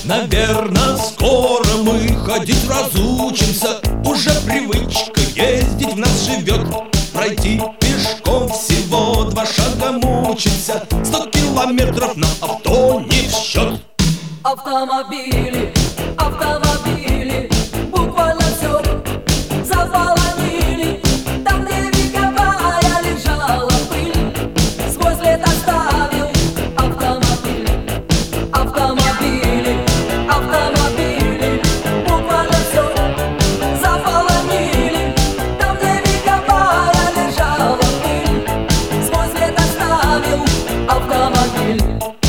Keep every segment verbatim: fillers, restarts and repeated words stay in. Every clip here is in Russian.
Наверно, скоро мы ходить разучимся. Уже привычка ездить в нас живет. Пройти пешком всего два шага мучимся. Сто километров на авто не в счет. Автомобили, автомобили, буквально все заполонили. Там, где вековая лежала пыль, сквозь лет оставил автомобиль. Автомобили, автомобили, буквально все заполонили. Там, где вековая лежала пыль, сквозь лет оставил автомобиль.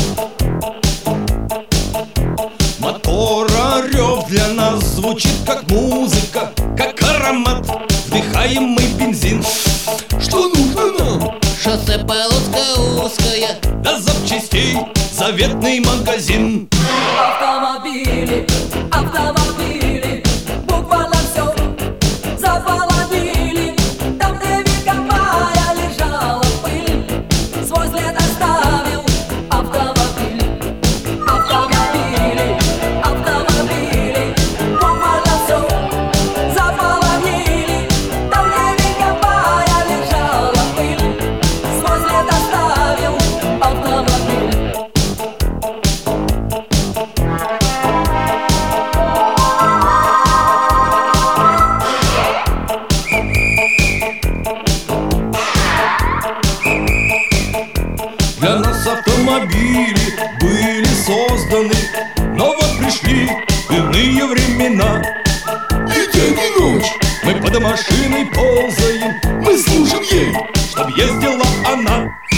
Мотора рев для нас звучит как музыка, как аромат, вдыхаемый бензин. Что нужно нам? Шоссе полоска узкая, До запчастей заветный магазин. Автомобили, автомобили, буквально все заполонили. Там, где вековая лежала пыль, свой след оставил автомобиль. Автомобили, автомобили, буквально все заполонили. Там, где вековая лежала пыль, свой след оставил автомобиль. Для нас автомобили были созданы, но вот пришли иные времена. И день, и ночь мы под машиной ползаем, мы служим ей, чтоб ездила она.